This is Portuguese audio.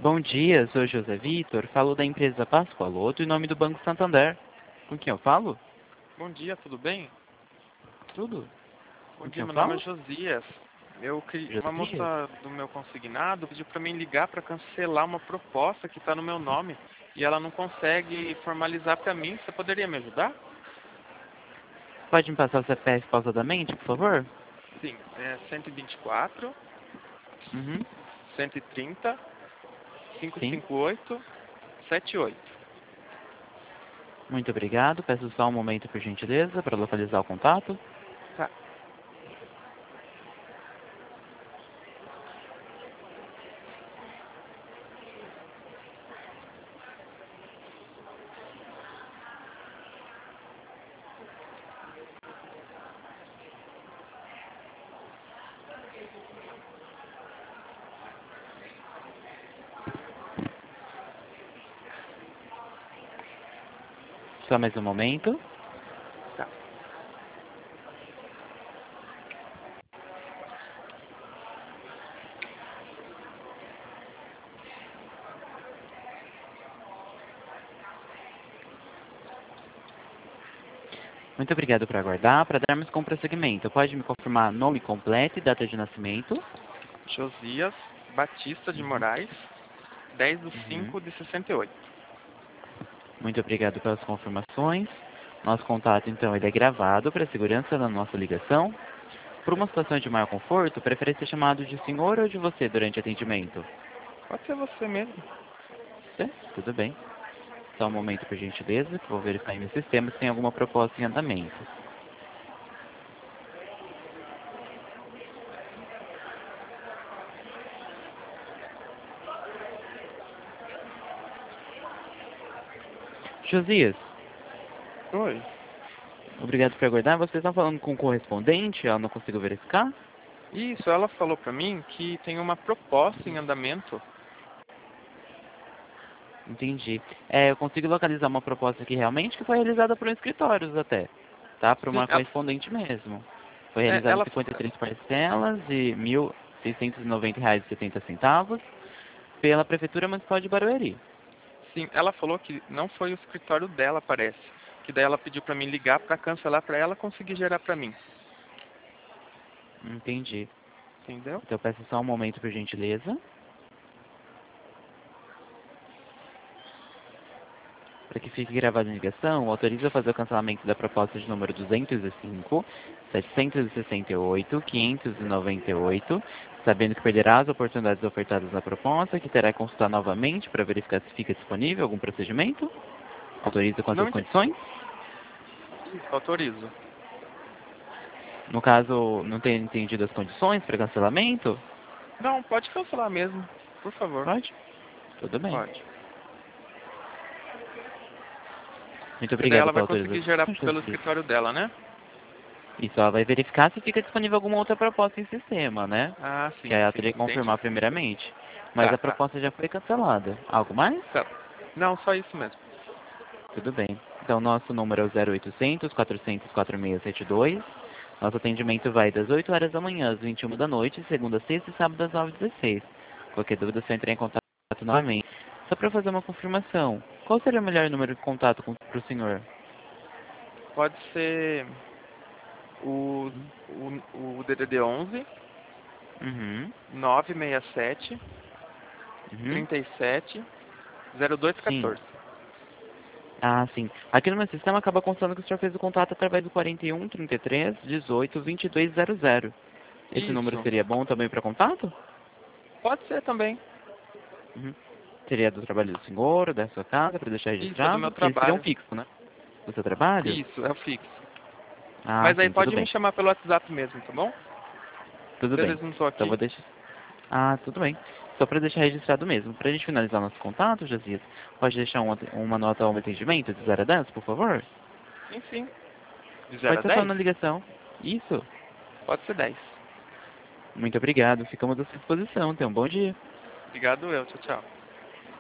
Bom dia, sou José Vitor, falo da empresa Pascoaloto em nome do Banco Santander. Com quem eu falo? Bom dia, tudo bem? Tudo? Bom Com quem dia, eu meu nome é falo? Josias. Uma Josias? moça do meu consignado pediu para mim ligar para cancelar uma proposta que está no meu nome e ela não consegue formalizar para mim. Você poderia me ajudar? Pode me passar o CPF pausadamente, por favor? Sim, é 124, Uhum. 130, Sim. 558, 78. Muito obrigado. Peço só um momento, por gentileza, para localizar o contato. Tá. Só mais um momento. Tá. Muito obrigado por aguardar. Para darmos com prosseguimento, pode me confirmar nome completo e data de nascimento? Josias Batista de Uhum. Moraes, 10 de Uhum. 5 de 68. Muito obrigado pelas confirmações. Nosso contato, então, ele é gravado para a segurança da nossa ligação. Por uma situação de maior conforto, prefere ser chamado de senhor ou de você durante o atendimento? Pode ser você mesmo. É, tudo bem. Só um momento, por gentileza, que vou verificar em meu sistema se tem alguma proposta em andamento. Josias, Oi. obrigado por aguardar. Vocês estão falando com o correspondente? Eu não consigo verificar? Isso, ela falou para mim que tem uma proposta em andamento. Entendi. Eu consigo localizar uma proposta aqui realmente que foi realizada por escritórios até, tá? Por Sim, uma correspondente mesmo. Foi realizada em ela, 53 parcelas de R$ 1.690,70 pela Prefeitura Municipal de Barueri. sim, ela falou que não foi o escritório dela, parece. Que daí ela pediu para mim ligar para cancelar para ela conseguir gerar para mim. Entendi. Entendeu? Então peço só um momento, por gentileza. Para que fique gravada a ligação, autoriza a fazer o cancelamento da proposta de número 205, 768, 598, sabendo que perderá as oportunidades ofertadas na proposta, que terá que consultar novamente para verificar se fica disponível algum procedimento. Autoriza com Não essas entendi. condições. Isso, autorizo. No caso, não ter entendido as condições para cancelamento, Não, pode cancelar mesmo, por favor. pode? Tudo bem. Pode. Muito Que daí obrigado ela vai pela conseguir autorização, gerar pelo Josias. escritório dela, né? Isso, ela vai verificar se fica disponível alguma outra proposta em sistema, né? Ah, Que sim, aí ela sim, teria que entendi. confirmar primeiramente. Mas Tá, a tá. proposta já foi cancelada. Algo mais? Tá. Não, só isso mesmo. Tudo bem. Então, nosso número é o 0800 400 4672. Nosso atendimento vai das 8 horas da manhã às 21 da noite, segunda, sexta e sábado às 9h16. Qualquer dúvida, é só entrar em contato novamente. Só para fazer uma confirmação, qual seria o melhor número de contato para o senhor? Pode ser o, o DDD 11 Uhum. 967 Uhum. 37 Sim. 0214. Ah, sim. Aqui no meu sistema acaba constando que o senhor fez o contato através do 41 33 18 2200. Esse número Isso. seria bom também para contato? Pode ser também. Uhum. Seria do trabalho do senhor, da sua casa, para deixar Isso, é do registrado? meu Porque ele seria um trabalho. fixo, né? Do seu trabalho? Isso, é o fixo. Ah, Mas aí sim, tudo pode me bem. chamar pelo WhatsApp mesmo, tá bom? Tudo Se às bem. vezes não tô Então aqui. vou deixar. Ah, tudo bem. Só para deixar registrado mesmo. Para a gente finalizar nosso contato, Josias, pode deixar uma nota ao atendimento de 0 a 10, por favor? Sim, sim. De 0 Pode a ser só 10? na ligação. Isso. Pode ser 10. Muito obrigado. Ficamos à sua disposição. Tenha um bom dia. Obrigado eu. Tchau, tchau.